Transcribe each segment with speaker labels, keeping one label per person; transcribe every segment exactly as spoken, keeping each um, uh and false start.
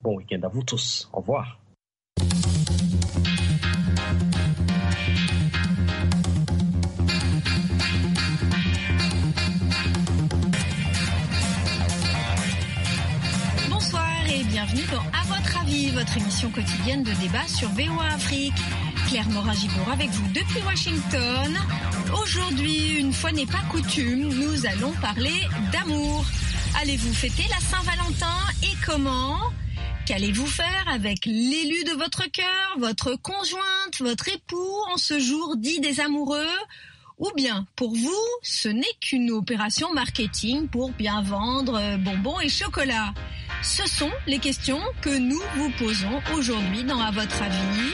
Speaker 1: Bon week-end à vous tous. Au revoir.
Speaker 2: Et bienvenue dans À votre avis, votre émission quotidienne de débat sur V O A Afrique. Claire Morin-Gibour avec vous depuis Washington. Aujourd'hui, une fois n'est pas coutume, nous allons parler d'amour. Allez-vous fêter la Saint-Valentin et comment ? Qu'allez-vous faire avec l'élu de votre cœur, votre conjointe, votre époux en ce jour dit des amoureux ? Ou bien, pour vous, ce n'est qu'une opération marketing pour bien vendre bonbons et chocolat ? Ce sont les questions que nous vous posons aujourd'hui dans À votre avis.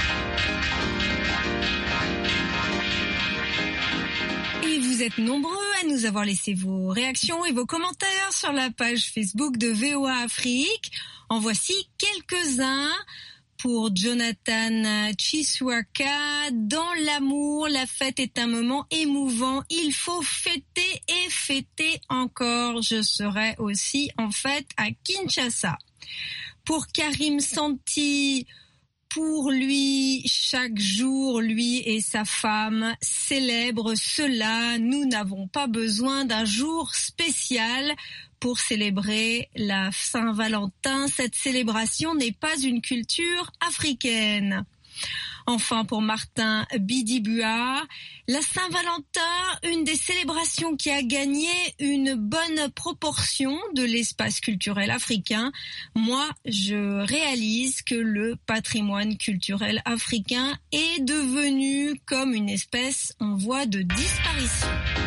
Speaker 2: Et vous êtes nombreux à nous avoir laissé vos réactions et vos commentaires sur la page Facebook de V O A Afrique. En voici quelques-uns. Pour Jonathan Chiswaka, dans l'amour, la fête est un moment émouvant. Il faut fêter et fêter encore. Je serai aussi en fête à Kinshasa. Pour Karim Santi, pour lui, chaque jour, lui et sa femme célèbrent cela. Nous n'avons pas besoin d'un jour spécial pour célébrer la Saint-Valentin. Cette célébration n'est pas une culture africaine. Enfin, pour Martin Bidibua, la Saint-Valentin, une des célébrations qui a gagné une bonne proportion de l'espace culturel africain. Moi, je réalise que le patrimoine culturel africain est devenu comme une espèce en voie de disparition.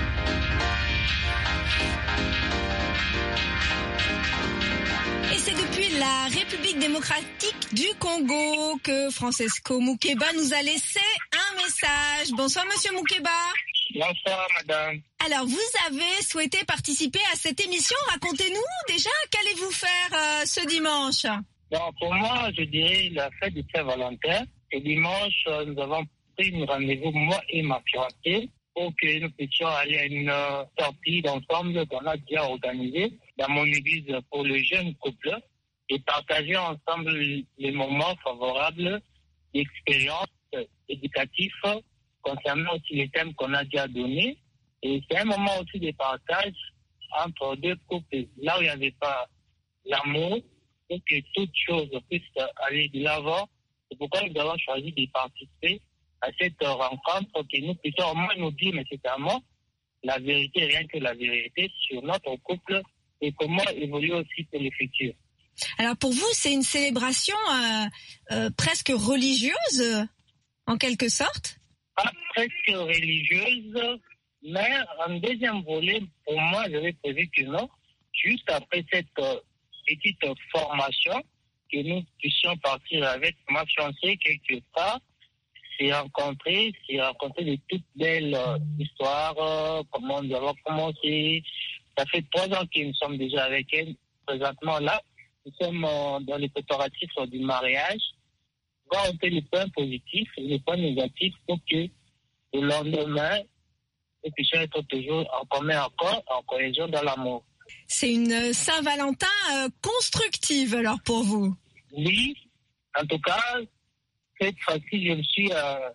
Speaker 2: Et c'est depuis la République démocratique du Congo que Francesco Mukeba nous a laissé un message. Bonsoir, monsieur Mukeba.
Speaker 3: Bonsoir, madame.
Speaker 2: Alors, vous avez souhaité participer à cette émission. Racontez-nous déjà, qu'allez-vous faire euh, ce dimanche ?
Speaker 3: Bon, pour moi, je dirais la fête de Saint-Valentin. Et dimanche, nous avons pris un rendez-vous, moi et ma fiancée, pour que nous puissions aller à une euh, sortie d'ensemble qu'on a déjà organisée dans mon église pour le jeune couple et partager ensemble les moments favorables d'expériences éducatives concernant aussi les thèmes qu'on a déjà donnés. Et c'est un moment aussi de partage entre deux couples, là où il n'y avait pas l'amour, pour que toutes choses puissent aller de l'avant. C'est pourquoi nous avons choisi de participer à cette rencontre, que nous puissions au moins nous dire nécessairement la vérité, rien que la vérité, sur notre couple et comment évoluer aussi pour le futur.
Speaker 2: Alors pour vous, c'est une célébration euh, euh, presque religieuse, euh, en quelque sorte ?
Speaker 3: Pas presque religieuse, mais en deuxième volet, pour moi, j'avais prévu que non. Juste après cette euh, petite formation, que nous puissions partir avec ma fiancée quelque part, s'est rencontré, s'est rencontré de toutes belles euh, histoires, euh, comment nous avons commencé. Ça fait trois ans que nous sommes déjà avec elle. Présentement là, nous sommes euh, dans les préparatifs du mariage. Voir un peu les points positifs et les points négatifs pour que le lendemain, nous puissions être toujours en commun encore, en cohésion dans l'amour.
Speaker 2: C'est une Saint-Valentin euh, constructive alors pour vous ?
Speaker 3: Oui, en tout cas, cette fois-ci, je me suis euh,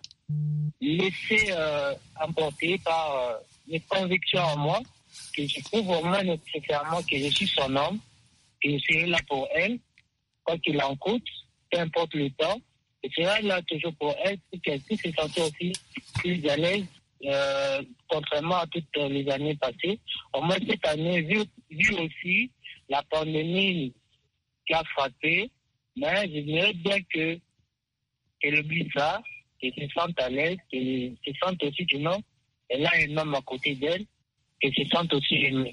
Speaker 3: laissé euh, emporter par euh, mes convictions en moi, que je trouve vraiment nécessairement que je suis son homme, que je serai là pour elle, quoi qu'il en coûte, peu importe le temps, je serai là toujours pour elle, pour qu'elle puisse se sentir aussi plus à l'aise, euh, contrairement à toutes les années passées. Au moins cette année, vu, vu aussi la pandémie qui a frappé, mais je dirais bien que qu'elle oublie ça, qu'elle se sente à l'aise, qu'elle se sente aussi que non, elle a un homme à côté d'elle, qu'elle se sente aussi aimée.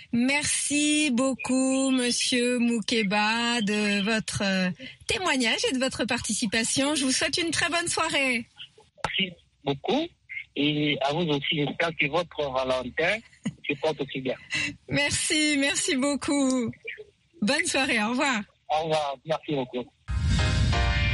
Speaker 2: Merci beaucoup, monsieur Mukeba, de votre témoignage et de votre participation. Je vous souhaite une très bonne soirée.
Speaker 3: Merci beaucoup. Et à vous aussi, j'espère que votre Valentin se porte aussi bien.
Speaker 2: Merci, merci beaucoup. Bonne soirée, au revoir.
Speaker 3: Au revoir, merci beaucoup.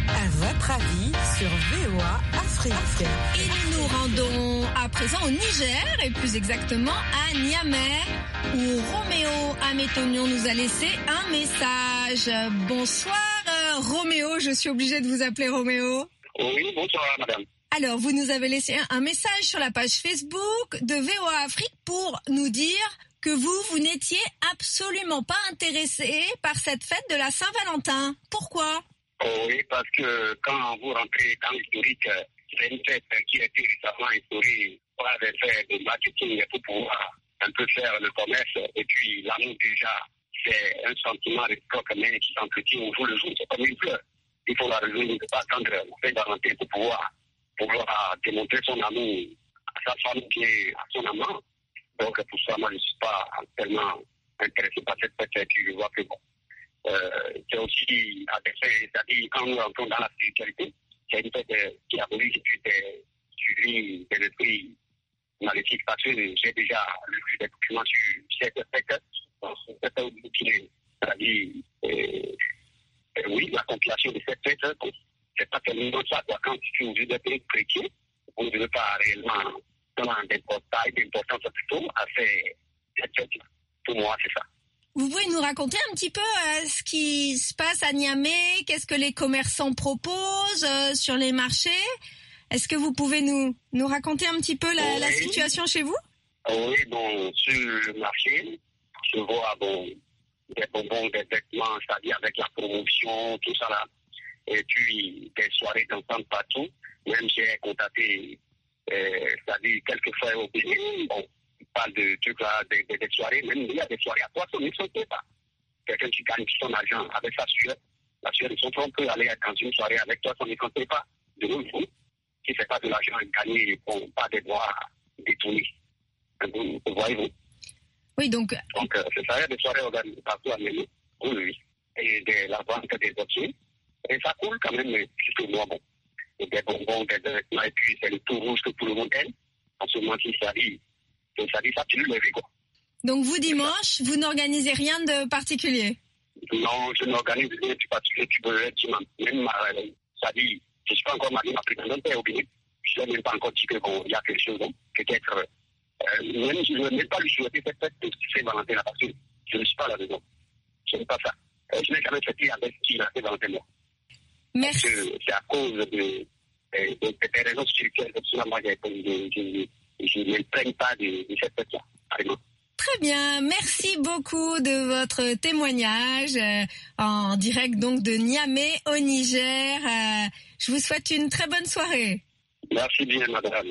Speaker 4: À votre avis sur V O A Afrique.
Speaker 2: Et nous nous rendons à présent au Niger, et plus exactement à Niamey, où Roméo Amétonion nous a laissé un message. Bonsoir euh, Roméo, je suis obligée de vous appeler Roméo.
Speaker 3: Oui, bonsoir madame.
Speaker 2: Alors, vous nous avez laissé un message sur la page Facebook de V O A Afrique pour nous dire que vous, vous n'étiez absolument pas intéressé par cette fête de la Saint-Valentin. Pourquoi ?
Speaker 3: Oui, parce que quand vous rentrez dans l'historique, c'est une fête qui a été récemment instaurée par des faits de marketing pour pouvoir un peu faire le commerce. Et puis, l'amour déjà, c'est un sentiment réciproque mais qui s'entretient au jour le jour. C'est comme une fleur. Il faut la raison de ne pas attendre la fête de Valentin pour pouvoir, pouvoir démontrer son amour à sa femme et à son amant. Donc, pour ça, moi, je ne suis pas tellement intéressé par cette fête qui je vois que bon. Euh, c'est aussi, c'est-à-dire, quand nous entrons dans la spiritualité, c'est une fête qui abolit des suivis des esprits maléfiques parce que j'ai déjà lu des documents sur cette fête. Donc, cette fête qui c'est-à-dire, euh, euh, oui, la compilation de cette fête, donc, c'est pas tellement ça, quoi. Quand tu es obligé d'être chrétien, on ne veut pas réellement donner d'importance plutôt à cette fête. Pour moi, c'est ça.
Speaker 2: Vous pouvez nous raconter un petit peu euh, ce qui se passe à Niamey, qu'est-ce que les commerçants proposent euh, sur les marchés? Est-ce que vous pouvez nous, nous raconter un petit peu la, oui. la situation chez vous?
Speaker 3: Oui, bon, sur le marché, je vois bon, des bonbons, des vêtements, c'est-à-dire avec la promotion, tout ça là. Et puis des soirées d'ensemble partout. Même j'ai contacté, euh, c'est-à-dire quelquefois au Bénin, bon, parle de trucs là, des, des, des soirées, même il y a des soirées à trois cents mille pas. Quelqu'un qui gagne son argent avec sa sueur, la sueur de son front peut aller dans une soirée avec trois cent mille pas. De nouveau, qui ne fait pas de l'argent gagné, bon, pas des droits détournés. Vous, vous voyez-vous?
Speaker 2: Oui, donc.
Speaker 3: Donc, euh, c'est ça, il y a des soirées organisées partout à Méné, oui, oui. Et de la vente des objets. Et ça coule quand même, jusque moi, bon. Et des bonbons, des vêtements, et puis c'est le tout rouge que tout le monde aime. En ce moment, il s'agit. Ça dit ça, tu le vis, quoi.
Speaker 2: Donc vous, dimanche, vous n'organisez rien de particulier?
Speaker 3: Non, je n'organise rien de particulier. Tu peux être même, ça dit, je ne suis pas encore marié, ma prétendante est au Bénin. Je n'ai même pas encore dit qu'il y a quelque chose, peut-être, euh, même je ne veux même pas lui souhaiter cette fête de Saint-Valentin là, parce que je ne suis pas à la maison. Je n'aime pas ça. Euh, je n'ai jamais fêté avec qui la Saint-Valentin moi.
Speaker 2: Merci.
Speaker 3: Parce que c'est à cause de, de, de, de, de raisons spirituelles que cela m'a dit. Je ne m'imprègne pas de, de cette fête-là.
Speaker 2: Très bien, merci beaucoup de votre témoignage euh, en direct donc de Niamey au Niger. Euh, je vous souhaite une très bonne soirée.
Speaker 3: Merci bien, madame.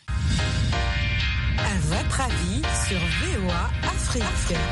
Speaker 4: À votre avis sur V O A Afrique.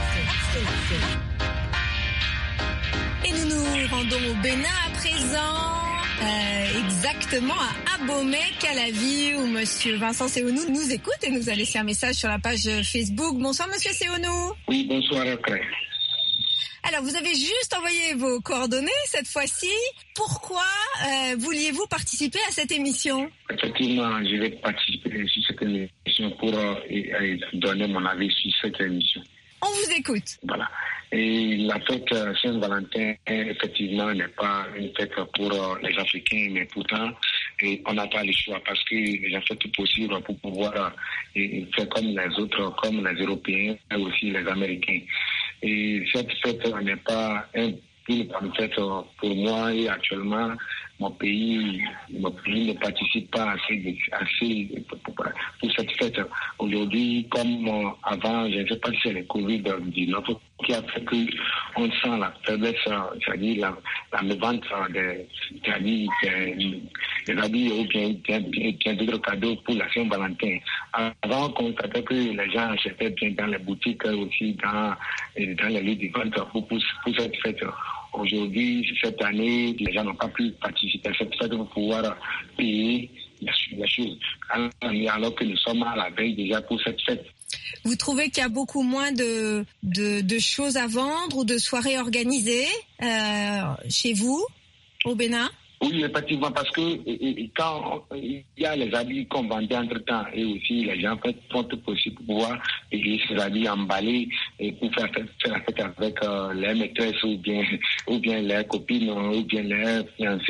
Speaker 2: Et nous nous rendons au Bénin à présent. Euh, exactement à Abomey-Calavi où Monsieur Vincent Seonou nous écoute et nous a laissé un message sur la page Facebook. Bonsoir Monsieur Seonou.
Speaker 5: Oui, bonsoir après.
Speaker 2: Alors vous avez juste envoyé vos coordonnées cette fois-ci. Pourquoi euh, vouliez-vous participer à cette émission?
Speaker 5: Effectivement, je vais participer sur cette émission pour euh, et, et donner mon avis sur cette émission.
Speaker 2: On vous écoute.
Speaker 5: Voilà. Et la fête Saint-Valentin, effectivement, n'est pas une fête pour euh, les Africains, mais pourtant, et on n'a pas le choix parce que les gens font tout possible pour pouvoir euh, faire comme les autres, comme les Européens et aussi les Américains. Et cette fête n'est pas un une fête pour moi et actuellement, mon pays, mon pays ne participe pas assez, assez pour, pour cette fête. Aujourd'hui, comme avant, je ne sais pas si c'est le covid dix-neuf qui a fait qu'on sent la faiblesse, c'est-à-dire la, la mévente des, c'est-à-dire des habits ou bien, bien, bien d'autres cadeaux pour la Saint-Valentin. Avant, on constatait que les gens achetaient bien dans les boutiques, aussi dans, dans les lieux de vente pour, pour, pour cette fête. Aujourd'hui, cette année, les gens n'ont pas pu participer à cette fête pour pouvoir payer la chose, alors que nous sommes à la veille déjà pour cette fête.
Speaker 2: Vous trouvez qu'il y a beaucoup moins de, de, de choses à vendre ou de soirées organisées euh, chez vous, au Bénin?
Speaker 5: Oui, effectivement, parce que et, et quand il y a les habits qu'on vendait entre-temps et aussi les gens font tout possible pour pouvoir payer ces habits emballés et pour faire, faire la fête avec euh, les maîtresses ou bien, ou bien les copines ou bien les fiancés.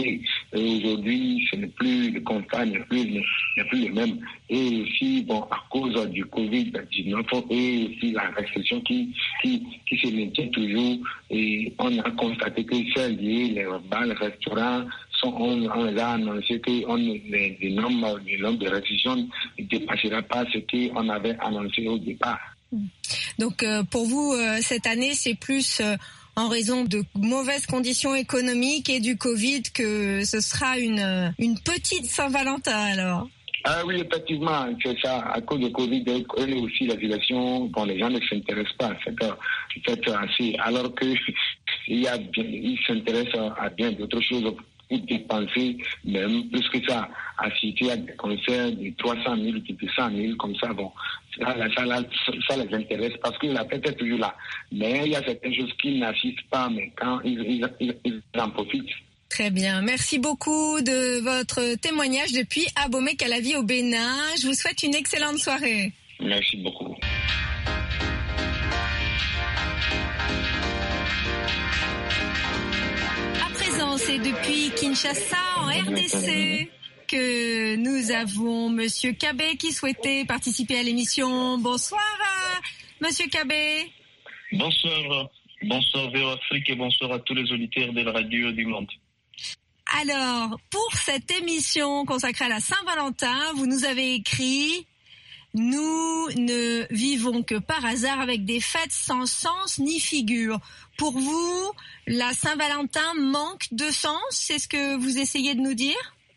Speaker 5: Et aujourd'hui, ce n'est plus, le constat n'est plus, n'est plus le même. Et aussi, bon, à cause du covid dix-neuf et aussi la restriction qui, qui, qui se maintient toujours, et on a constaté que c'est lié, les bars, les restaurants, sont, on, on les a annoncé que on, les, les nombres, les nombres de restrictions ne dépassera pas ce qu'on avait annoncé au départ.
Speaker 2: Donc, euh, pour vous, euh, cette année, c'est plus... Euh en raison de mauvaises conditions économiques et du Covid que ce sera une, une petite Saint-Valentin alors.
Speaker 5: Ah oui, effectivement, c'est ça. À cause de Covid et aussi la situation, bon, les gens ne s'intéressent pas à cette, cette assez, alors que il y a bien, ils s'intéressent à bien d'autres choses pour dépenser, même plus que ça, assister à des concerts de trois cent mille, de cent mille, comme ça, bon, ça, ça, ça, ça les intéresse parce que la fête est toujours là. Mais il y a certaines choses qui n'assistent pas, mais quand ils, ils, ils, ils en profitent.
Speaker 2: Très bien. Merci beaucoup de votre témoignage depuis Abomey-Calavi au Bénin. Je vous souhaite une excellente soirée.
Speaker 5: Merci beaucoup.
Speaker 2: À présent, c'est depuis Kinshasa, en R D C, que nous avons Monsieur Kabé qui souhaitait participer à l'émission. Bonsoir, Monsieur Kabé.
Speaker 6: Bonsoir. Bonsoir V O A Afrique et bonsoir à tous les auditeurs de la radio du monde.
Speaker 2: Alors, pour cette émission consacrée à la Saint-Valentin, vous nous avez écrit « Nous ne vivons que par hasard avec des fêtes sans sens ni figure ». Pour vous, la Saint-Valentin manque de sens? C'est ce que vous essayez de nous dire?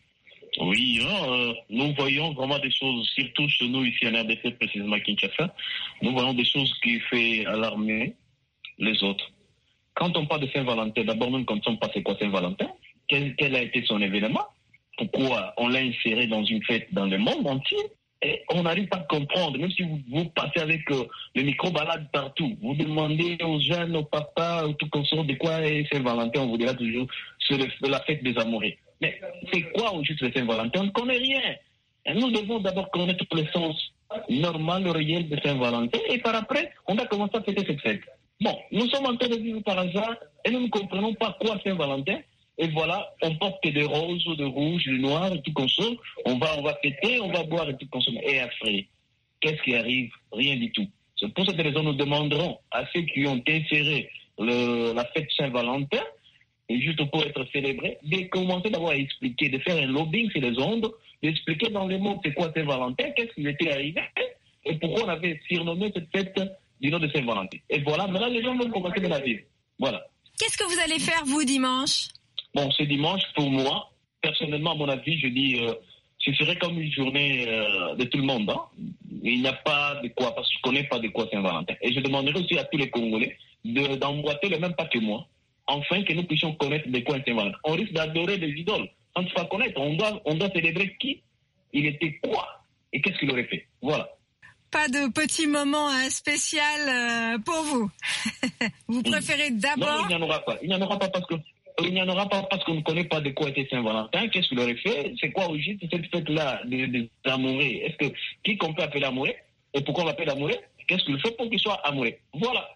Speaker 6: Oui, hein, euh, nous voyons vraiment des choses, surtout chez nous ici en R D C, précisément à Kinshasa, nous voyons des choses qui font alarmer les autres. Quand on parle de Saint-Valentin, d'abord nous ne connaissons pas c'est quoi Saint-Valentin. Quel, quel a été son événement? Pourquoi on l'a inséré dans une fête dans le monde entier? Et on n'arrive pas à comprendre, même si vous, vous passez avec euh, le micro-balade partout, vous demandez aux jeunes, aux papas, aux tout consort de quoi est Saint-Valentin, on vous dira toujours c'est le, la fête des amoureux. Mais c'est quoi au juste le Saint-Valentin? On ne connaît rien. Et nous devons d'abord connaître le sens normal, réel de Saint-Valentin, et par après, on a commencé à fêter cette fête. Bon, nous sommes en train de vivre par hasard, et nous ne comprenons pas quoi Saint-Valentin. Et voilà, on porte des roses, de rouge, de noir et tout consomme. On va, on va fêter, on va boire et tout consommer. Et après, qu'est-ce qui arrive? Rien du tout. C'est pour cette raison que nous demanderons à ceux qui ont inséré le, la fête Saint-Valentin, et juste pour être célébré, de commencer d'abord à expliquer, de faire un lobbying sur les ondes, d'expliquer dans les mots c'est quoi Saint-Valentin, qu'est-ce qui était arrivé, et pourquoi on avait surnommé cette fête du nom de Saint-Valentin. Et voilà, maintenant les gens vont commencer à la vivre. Voilà.
Speaker 2: Qu'est-ce que vous allez faire, vous, dimanche?
Speaker 6: Bon, ce dimanche, pour moi, personnellement, à mon avis, je dis, euh, ce serait comme une journée euh, de tout le monde. Hein. Il n'y a pas de quoi, parce que je ne connais pas de quoi Saint-Valentin. Et je demanderai aussi à tous les Congolais de, d'emboîter le même pas que moi, afin que nous puissions connaître de quoi Saint-Valentin. On risque d'adorer des idoles. On ne sait pas connaître. On doit, on doit célébrer qui, il était quoi, et qu'est-ce qu'il aurait fait. Voilà.
Speaker 2: Pas de petit moment euh, spécial euh, pour vous. Vous préférez d'abord...
Speaker 6: Non, il n'y en aura pas. Il n'y en aura pas parce que Il n'y en aura pas parce qu'on ne connaît pas de quoi était Saint-Valentin. Qu'est-ce qu'il aurait fait? C'est quoi au juste cette fête-là des de, amoureux? Est-ce que qui qu'on peut appeler amoureux? Et pourquoi on l'appelle amoureux? Qu'est-ce qu'il fait pour qu'il soit amoureux? Voilà.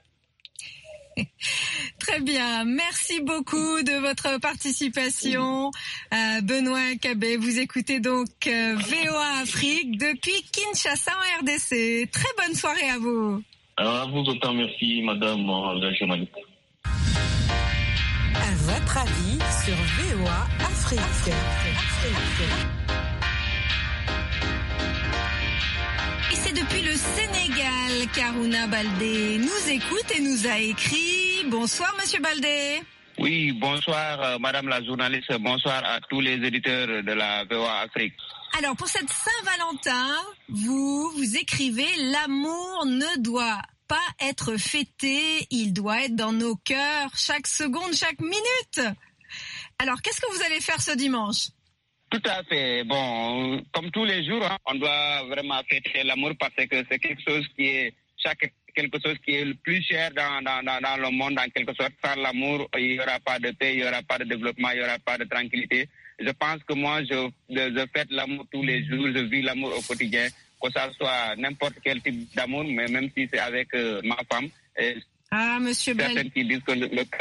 Speaker 2: Très bien. Merci beaucoup de votre participation. Euh, Benoît Kabé, vous écoutez donc euh, V O A Afrique depuis Kinshasa en R D C. Très bonne soirée à vous.
Speaker 6: Alors, à vous autant, merci, madame la journaliste.
Speaker 4: À votre avis sur V O A Afrique. Afrique.
Speaker 2: Et c'est depuis le Sénégal qu'Aruna Baldé nous écoute et nous a écrit. Bonsoir, monsieur Baldé.
Speaker 7: Oui, bonsoir, euh, madame la journaliste. Bonsoir à tous les éditeurs de la V O A Afrique.
Speaker 2: Alors, pour cette Saint-Valentin, vous, vous écrivez « L'amour ne doit pas être fêté, il doit être dans nos cœurs chaque seconde, chaque minute ». Alors, qu'est-ce que vous allez faire ce dimanche?
Speaker 7: Tout à fait. Bon, comme tous les jours, hein, on doit vraiment fêter l'amour parce que c'est quelque chose qui est chaque quelque chose qui est le plus cher dans, dans, dans, dans le monde, en quelque sorte. Sans l'amour, il n'y aura pas de paix, il n'y aura pas de développement, il n'y aura pas de tranquillité. Je pense que moi, je, je, je fête l'amour tous les jours, je vis l'amour au quotidien, que ça soit n'importe quel type d'amour, mais même si c'est avec euh, ma femme. Et
Speaker 2: ah, monsieur Baldé.
Speaker 7: Certains qui disent que le, le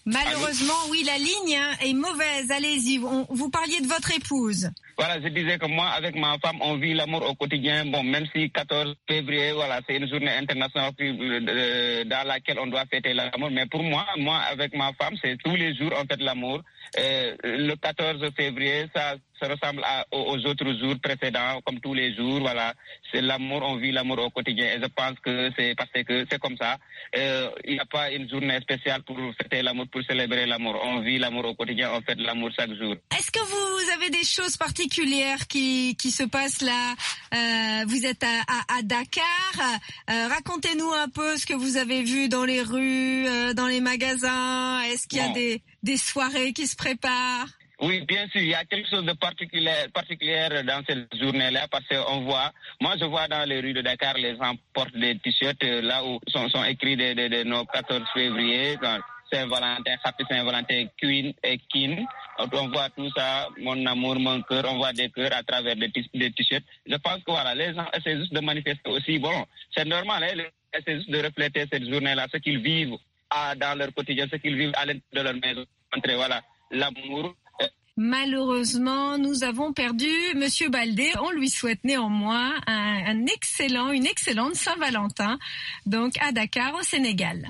Speaker 2: Malheureusement, Allô oui, la ligne hein, est mauvaise. Allez-y, on, vous parliez de votre épouse.
Speaker 7: Voilà, je disais que moi, avec ma femme, on vit l'amour au quotidien. Bon, même si quatorze février, voilà, c'est une journée internationale dans laquelle on doit fêter l'amour. Mais pour moi, moi, avec ma femme, c'est tous les jours, on fête l'amour. Euh, le quatorze février, ça, ça ressemble à, aux autres jours précédents, comme tous les jours. Voilà, c'est l'amour, on vit l'amour au quotidien. Et je pense que c'est parce que c'est comme ça. Euh, il n'y a pas une journée spéciale pour fêter l'amour, pour célébrer l'amour. On vit l'amour au quotidien, on fête l'amour chaque jour.
Speaker 2: Est-ce que vous avez des choses particulières qui, qui se passent là? euh, Vous êtes à, à, à Dakar. Euh, racontez-nous un peu ce que vous avez vu dans les rues, euh, dans les magasins. Est-ce qu'il y a bon. des, des soirées qui se préparent?
Speaker 7: Oui, bien sûr, il y a quelque chose de particulier, particulier dans cette journée-là parce qu'on voit, moi je vois dans les rues de Dakar, les gens portent des t-shirts là où sont, sont écrits de, de, de nos quatorze février, Saint-Valentin, Happy Saint-Valentin, Queen et King. On voit tout ça, mon amour, mon cœur, on voit des cœurs à travers des, des t-shirts. Je pense que voilà, les gens essaient juste de manifester aussi. Bon, c'est normal, hein, ils essaient juste de refléter cette journée-là, ce qu'ils vivent à, dans leur quotidien, ce qu'ils vivent à l'intérieur de leur maison. Montrer, voilà, l'amour.
Speaker 2: Malheureusement, nous avons perdu Monsieur Baldé. On lui souhaite néanmoins un, un excellent, une excellente Saint-Valentin, donc à Dakar, au Sénégal.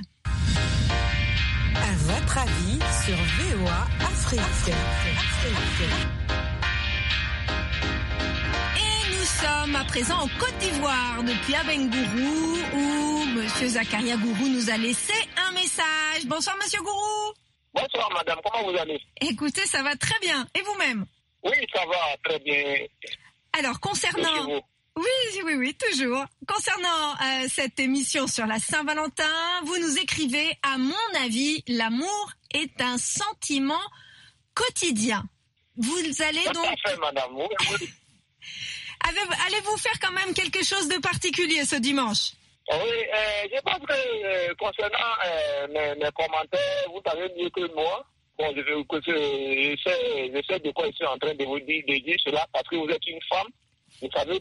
Speaker 4: À votre avis sur V O A Afrique.
Speaker 2: Et nous sommes à présent en Côte d'Ivoire, depuis Abengourou, où Monsieur Zakaria Gourou nous a laissé un message. Bonsoir Monsieur Gourou.
Speaker 3: Bonsoir madame, comment vous allez?
Speaker 2: Écoutez, ça va très bien. Et vous-même?
Speaker 3: Oui, ça va très bien.
Speaker 2: Alors, concernant... Oui, oui, oui, toujours. Concernant euh, cette émission sur la Saint-Valentin, vous nous écrivez, à mon avis, l'amour est un sentiment quotidien. Vous allez
Speaker 3: Tout
Speaker 2: donc...
Speaker 3: à fait, madame. Oui, oui.
Speaker 2: Allez-vous faire quand même quelque chose de particulier ce dimanche?
Speaker 3: Oui, euh, je pense que euh, concernant euh, mes, mes commentaires, vous savez mieux que moi. Bon, je, je, je, sais, je sais de quoi je suis en train de vous dire, de dire cela, parce que vous êtes une femme. Vous savez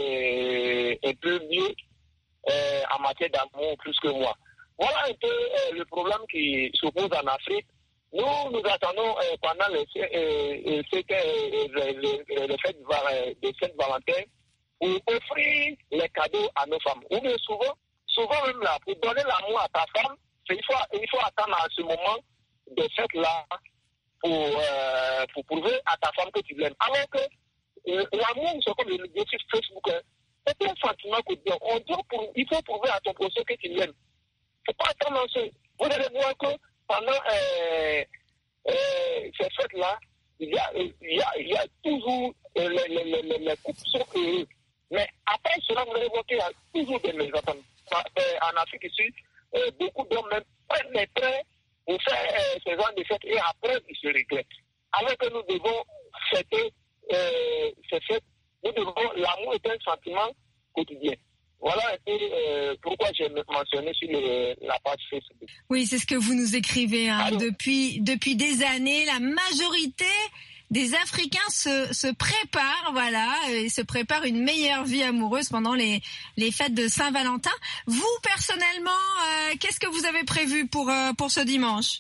Speaker 3: euh, un peu mieux euh, en matière d'amour plus que moi. Voilà un peu euh, le problème qui se pose en Afrique. Nous, nous attendons euh, pendant le, euh, euh, le, le fait de Saint-Valentin pour offrir les cadeaux à nos femmes. Ou bien souvent, souvent même là, pour donner l'amour à ta femme, il faut, il faut attendre à ce moment de fête-là pour, euh, pour prouver à ta femme que tu l'aimes. Alors que euh, l'amour, c'est comme le dit sur Facebook, hein, c'est un sentiment quotidien. On doit pour, il faut prouver à ton prochain que tu l'aimes. Il ne faut pas attendre à ce. Vous allez voir que pendant euh, euh, ces fêtes-là, il y a, il y a, il y a toujours euh, les, les, les, les couples sont heureux. Mais après cela, vous allez voir qu'il y a toujours des mésententes. En Afrique ici, euh, beaucoup d'hommes même prennent les trains pour faire euh, ce genre de fêtes et après ils se regrettent. Alors que nous devons fêter euh, ces fêtes, nous devons, l'amour est un sentiment quotidien. Voilà un peu euh, pourquoi j'ai mentionné sur le, la page Facebook.
Speaker 2: Oui, c'est ce que vous nous écrivez. Hein. Depuis, depuis des années, la majorité des Africains se, se préparent, voilà, et se préparent une meilleure vie amoureuse pendant les, les fêtes de Saint-Valentin. Vous, personnellement, euh, qu'est-ce que vous avez prévu pour, euh, pour ce dimanche?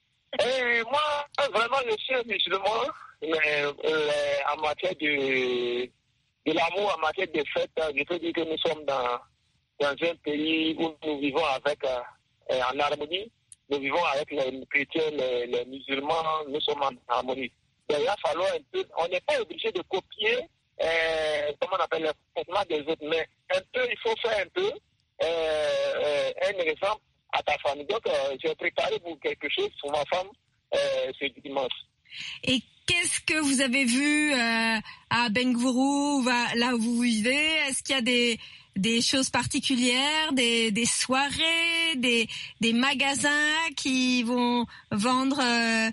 Speaker 3: Et moi, vraiment, je suis un musulman, mais euh, en matière de, de l'amour, en matière de fêtes, je peux dire que nous sommes dans, dans un pays où nous vivons avec, euh, en harmonie. Nous vivons avec les chrétiens, les, les musulmans, nous sommes en harmonie. Il va falloir un peu, on n'est pas obligé de copier, euh, comment on appelle, le comportement des autres, mais un peu, il faut faire un peu euh, euh, un exemple à ta famille. Donc, euh, j'ai préparé pour quelque chose pour ma femme euh, ce dimanche.
Speaker 2: Et qu'est-ce que vous avez vu euh, à Bengourou, là où vous vivez? Est-ce qu'il y a des, des choses particulières, des, des soirées, des, des magasins qui vont vendre euh,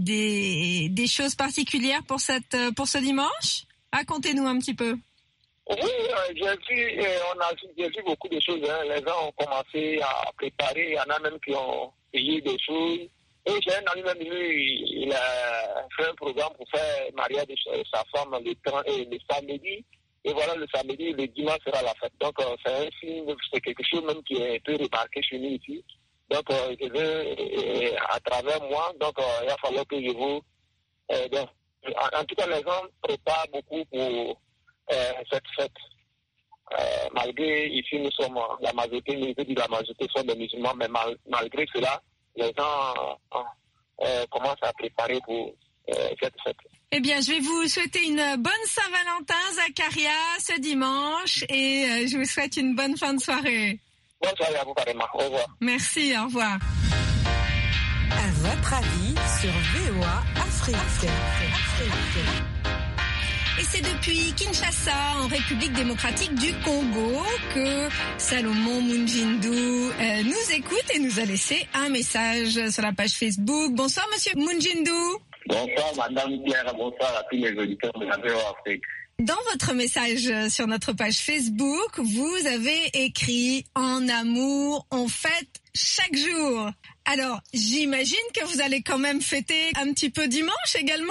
Speaker 2: Des, des choses particulières pour cette pour ce dimanche? Racontez-nous un petit peu.
Speaker 3: Oui, euh, j'ai vu, euh, on a j'ai vu beaucoup de choses. Hein. Les gens ont commencé à préparer. Il y en a même qui ont payé des choses. Et j'ai un ami même lui, il a fait un programme pour faire mariage de sa femme le, le samedi. Et voilà, le samedi, le dimanche sera la fête. Donc, euh, c'est un signe, c'est quelque chose même qui est un peu remarqué chez nous ici.
Speaker 5: Donc, euh, je veux, euh, à travers moi, donc, euh, il va falloir que je vous... Euh, donc, en, en tout cas, les gens préparent beaucoup pour euh, cette fête. Euh, malgré, ici, nous sommes, la majorité, les de la majorité sont des musulmans, mais mal, malgré cela, les gens euh, euh, commencent à préparer pour euh, cette fête.
Speaker 2: Eh bien, je vais vous souhaiter une bonne Saint-Valentin, Zakaria, ce dimanche, et euh, je vous souhaite une bonne fin de soirée.
Speaker 5: Bonne soirée à vous, carrément. Au revoir.
Speaker 2: Merci, au revoir.
Speaker 4: À votre avis sur V O A Afrique. Afrique.
Speaker 2: Et c'est depuis Kinshasa, en République démocratique du Congo, que Salomon Munjindu euh, nous écoute et nous a laissé un message sur la page Facebook. Bonsoir, monsieur Munjindu.
Speaker 5: Bonsoir, madame Pierre. Bonsoir à tous les auditeurs de la V O A Afrique.
Speaker 2: Dans votre message sur notre page Facebook, vous avez écrit « En amour, on fête chaque jour ». Alors, j'imagine que vous allez quand même fêter un petit peu dimanche également.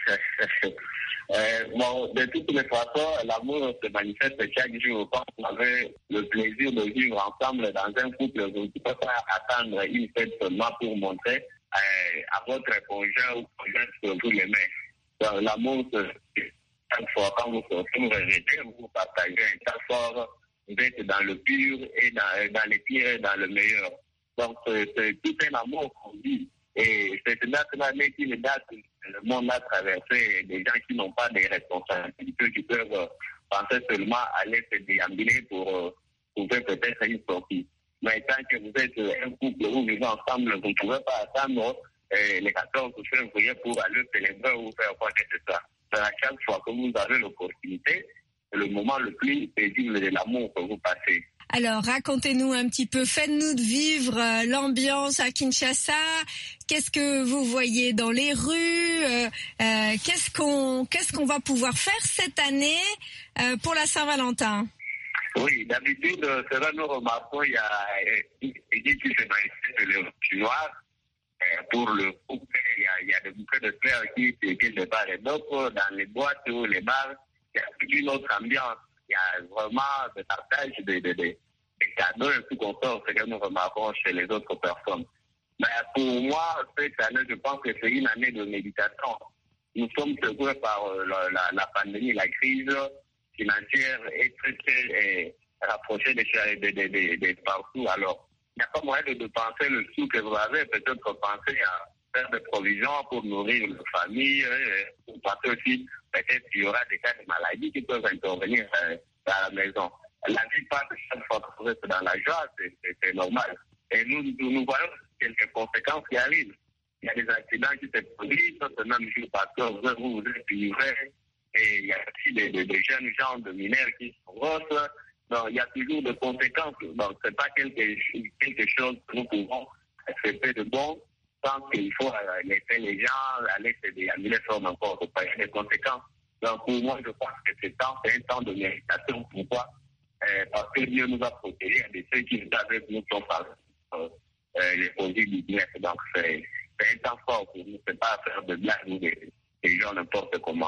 Speaker 5: Euh, bon, de toutes les façons, l'amour se manifeste chaque jour. Quand on avait le plaisir de vivre ensemble dans un couple, vous ne pouvez pas attendre une fête seulement pour montrer euh, à votre conjoint ou conjoint que vous l'aimez. Donc, l'amour, chaque fois quand vous vous rejetez, vous partagez un temps fort, vous êtes dans le pur et dans, dans le pire et dans le meilleur. Donc, c'est, c'est tout un amour qu'on vit. Et cette date-là n'est qu'une date que le monde a traversé, des gens qui n'ont pas de responsabilités, qui peuvent penser seulement à aller se déambuler pour euh, trouver peut-être une sortie. Mais tant que vous êtes un couple, vous vivez ensemble, vous ne pouvez pas attendre euh, les quatorze février pour aller célébrer ou faire quoi que ce soit. À chaque fois que vous avez l'opportunité, c'est le moment le plus paisible de l'amour que vous passez.
Speaker 2: Alors, racontez-nous un petit peu, faites-nous vivre euh, l'ambiance à Kinshasa. Qu'est-ce que vous voyez dans les rues euh, euh, Qu'est-ce qu'on qu'est-ce qu'on va pouvoir faire cette année euh, pour la Saint-Valentin?
Speaker 5: Oui, d'habitude, c'est là nous remarquons, il y a une idée qui se manifeste le chinois. Pour le couple, il y a, il y a des bouquets de fleurs qui circulent de part et d'autre, dans les boîtes ou les bars. Il y a une autre ambiance. Il y a vraiment le partage des, des, des, des cadeaux et tout qu'on sort, ce que nous remarquons chez les autres personnes. Mais pour moi, cette année, je pense que c'est une année de méditation. Nous sommes secoués par la, la, la pandémie, la crise financière est très, très rapprochée de, de, de, de, de partout. Alors, il n'y a pas moyen de, de penser le sou que vous avez, peut-être penser à faire des provisions pour nourrir la famille, pour penser aussi peut-être qu'il y aura des cas de maladie qui peuvent intervenir euh, dans la maison. La vie passe chaque fois que vous êtes dans la joie, c'est, c'est, c'est normal. Et nous, nous, nous voyons quelques conséquences qui arrivent. Il y a des accidents qui se produisent, ce même jour parce que vous, vous êtes livrés, et il y a aussi des, des, des jeunes gens de mineurs qui sont grosses. Donc, il y a toujours des conséquences. Donc, ce n'est pas quelque, quelque chose que nous pouvons accepter de bon. Je pense qu'il faut laisser les gens aller se déamener sur encore pour pas y avoir des conséquences. Donc, pour moi, je pense que ce temps, c'est un temps de méditation. Pourquoi? Euh, parce que Dieu nous a protégés de ceux qui nous avec nous sont par euh, les produits du bien. Donc, c'est, c'est un temps fort pour nous. Ce n'est pas à faire de blagues ou des, des gens n'importe comment.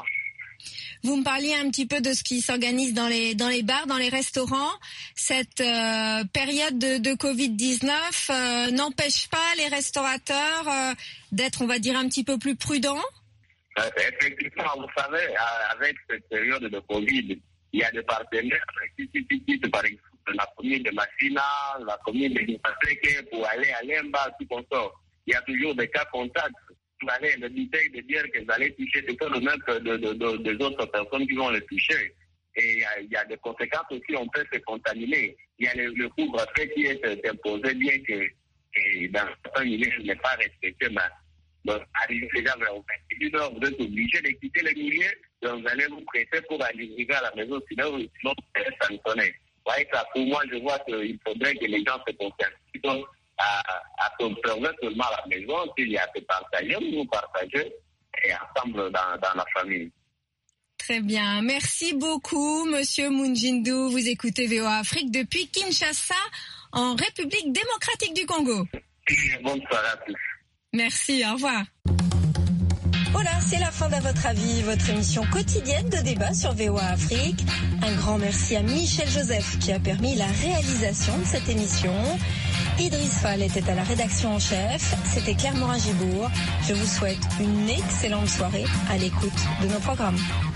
Speaker 2: Vous me parliez un petit peu de ce qui s'organise dans les dans les bars, dans les restaurants. Cette euh, période de, de covid dix-neuf euh, n'empêche pas les restaurateurs euh, d'être, on va dire, un petit peu plus prudents?
Speaker 5: euh, Effectivement, vous savez, avec cette période de Covid, il y a des partenaires qui utilisent, par exemple, la commune de Massina, la commune de Nipaseke, pour aller à Lemba, tout comme ça. Il y a toujours des cas contacts. Allez, le bouteille de bière que vous allez toucher, c'est pas le même que de, de, de, des autres personnes qui vont le toucher. Et il y a, y a des conséquences aussi, on peut se contaminer. Il y a le, le couvre-feu qui est imposé, bien que, que dans certains milieux, il n'est pas respecté. Mais donc, arriver déjà vers vingt-une heures, vous êtes obligé de quitter le milieu, donc vous allez vous presser pour arriver à la maison, sinon, sinon vous allez sanctionner. Vous voyez que pour moi, je vois qu'il faudrait que les gens se consciencient à, à observer seulement à la maison, s'il y a à se partager, nous partager et ensemble dans, dans la famille.
Speaker 2: Très bien. Merci beaucoup, Monsieur Munjindu. Vous écoutez V O A Afrique depuis Kinshasa, en République démocratique du Congo.
Speaker 5: Bonne soirée à tous.
Speaker 2: Merci, au revoir.
Speaker 4: Voilà, c'est la fin d'À votre avis, votre émission quotidienne de débat sur V O A Afrique. Un grand merci à Michel Joseph qui a permis la réalisation de cette émission. Idriss Fall était à la rédaction en chef. C'était Claire Morin-Gibourg. Je vous souhaite une excellente soirée à l'écoute de nos programmes.